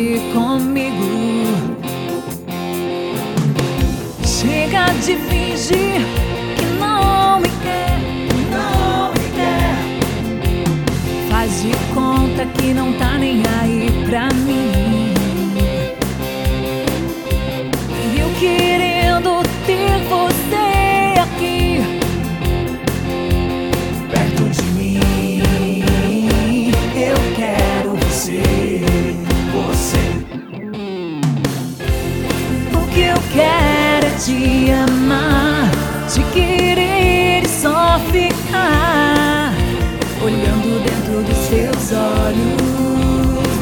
você comigo. Chega de fingir que não me quer, não me quer. Faz de conta que não tá nem aí pra mim. Eu querendo ter você aqui perto de mim. Eu quero você. O que eu quero é te amar, te querer e só ficar olhando dentro dos seus olhos.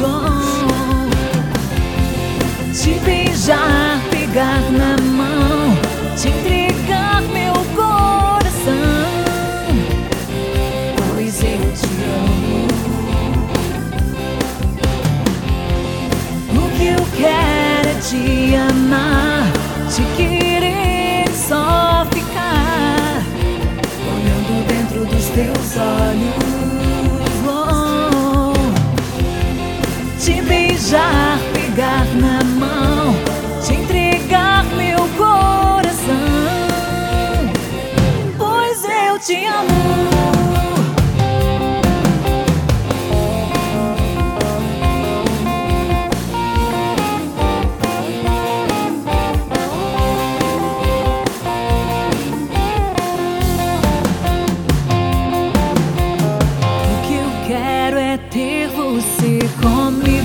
Te beijar, pegar na mão, te entregar meu coração, pois eu te amo. O que eu quero é te amar, te querer e só ficar olhando dentro dos teus olhos. Te beijar, pegar na mão, te entregar meu coração, pois eu te amo. Quero é ter você comigo.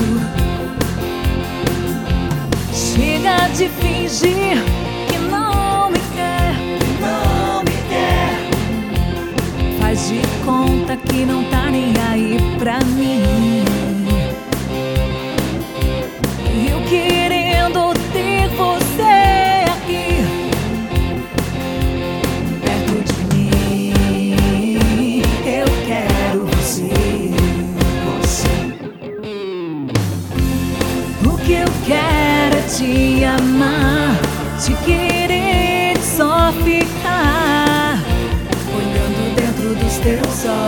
Chega de fingir que não me quer, não me quer. Faz de conta que não tá nem aí pra mim. Eu querendo ter você aqui perto de mim. Eu quero você. O que eu quero é te amar, te querer e só ficar olhando dentro dos teus olhos.